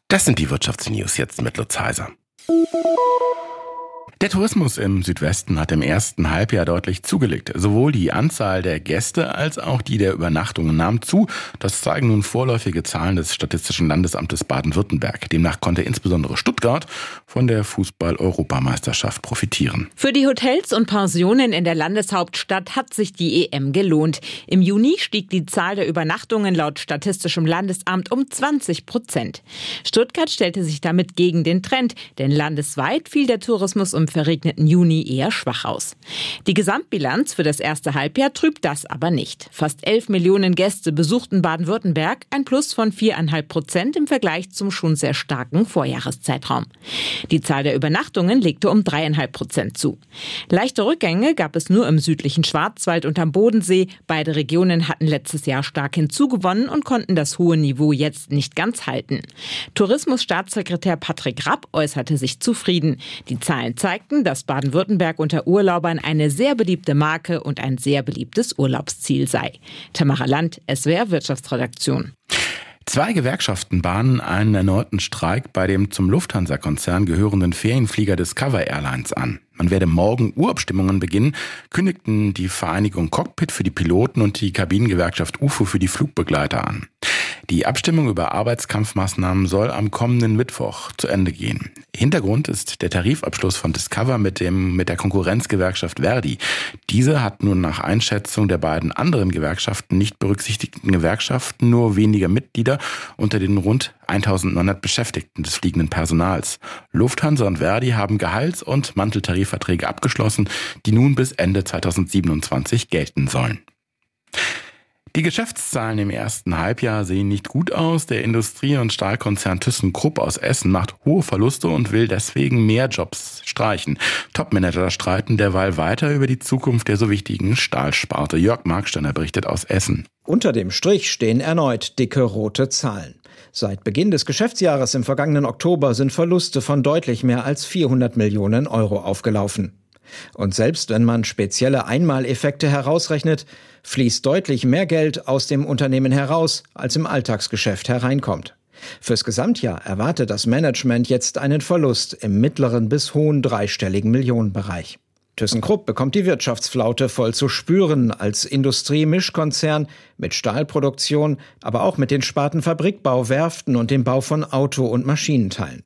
Das sind die Wirtschaftsnews jetzt mit Lutz Heiser. Der Tourismus im Südwesten hat im ersten Halbjahr deutlich zugelegt. Sowohl die Anzahl der Gäste als auch die der Übernachtungen nahm zu. Das zeigen nun vorläufige Zahlen des Statistischen Landesamtes Baden-Württemberg. Demnach konnte insbesondere Stuttgart von der Fußball-Europameisterschaft profitieren. Für die Hotels und Pensionen in der Landeshauptstadt hat sich die EM gelohnt. Im Juni stieg die Zahl der Übernachtungen laut Statistischem Landesamt um 20%. Stuttgart stellte sich damit gegen den Trend, denn landesweit fiel der Tourismus im verregneten Juni eher schwach aus. Die Gesamtbilanz für das erste Halbjahr trübt das aber nicht. Fast 11 Millionen Gäste besuchten Baden-Württemberg, ein Plus von 4,5% im Vergleich zum schon sehr starken Vorjahreszeitraum. Die Zahl der Übernachtungen legte um 3,5% zu. Leichte Rückgänge gab es nur im südlichen Schwarzwald und am Bodensee. Beide Regionen hatten letztes Jahr stark hinzugewonnen und konnten das hohe Niveau jetzt nicht ganz halten. Tourismusstaatssekretär Patrick Rapp äußerte sich zufrieden. Die Zahlen zeigten, dass Baden-Württemberg unter Urlaubern eine sehr beliebte Marke und ein sehr beliebtes Urlaubsziel sei. Tamara Land, SWR Wirtschaftsredaktion. 2 Gewerkschaften bahnen einen erneuten Streik bei dem zum Lufthansa-Konzern gehörenden Ferienflieger Discover Airlines an. Man werde morgen Urabstimmungen beginnen, kündigten die Vereinigung Cockpit für die Piloten und die Kabinengewerkschaft UFO für die Flugbegleiter an. Die Abstimmung über Arbeitskampfmaßnahmen soll am kommenden Mittwoch zu Ende gehen. Hintergrund ist der Tarifabschluss von Discover mit der Konkurrenzgewerkschaft Verdi. Diese hat nun nach Einschätzung der beiden anderen Gewerkschaften nicht berücksichtigten Gewerkschaften nur weniger Mitglieder unter den rund 1.900 Beschäftigten des fliegenden Personals. Lufthansa und Verdi haben Gehalts- und Manteltarifverträge abgeschlossen, die nun bis Ende 2027 gelten sollen. Die Geschäftszahlen im ersten Halbjahr sehen nicht gut aus. Der Industrie- und Stahlkonzern ThyssenKrupp aus Essen macht hohe Verluste und will deswegen mehr Jobs streichen. Topmanager streiten derweil weiter über die Zukunft der so wichtigen Stahlsparte. Jörg Marksteiner berichtet aus Essen. Unter dem Strich stehen erneut dicke rote Zahlen. Seit Beginn des Geschäftsjahres im vergangenen Oktober sind Verluste von deutlich mehr als 400 Millionen Euro aufgelaufen. Und selbst wenn man spezielle Einmaleffekte herausrechnet, fließt deutlich mehr Geld aus dem Unternehmen heraus, als im Alltagsgeschäft hereinkommt. Fürs Gesamtjahr erwartet das Management jetzt einen Verlust im mittleren bis hohen dreistelligen Millionenbereich. ThyssenKrupp bekommt die Wirtschaftsflaute voll zu spüren als Industriemischkonzern mit Stahlproduktion, aber auch mit den Sparten Fabrikbau, Werften und dem Bau von Auto- und Maschinenteilen.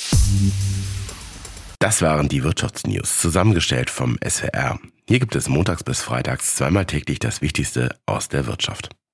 Das waren die Wirtschaftsnews, zusammengestellt vom SWR. Hier gibt es montags bis freitags zweimal täglich das Wichtigste aus der Wirtschaft.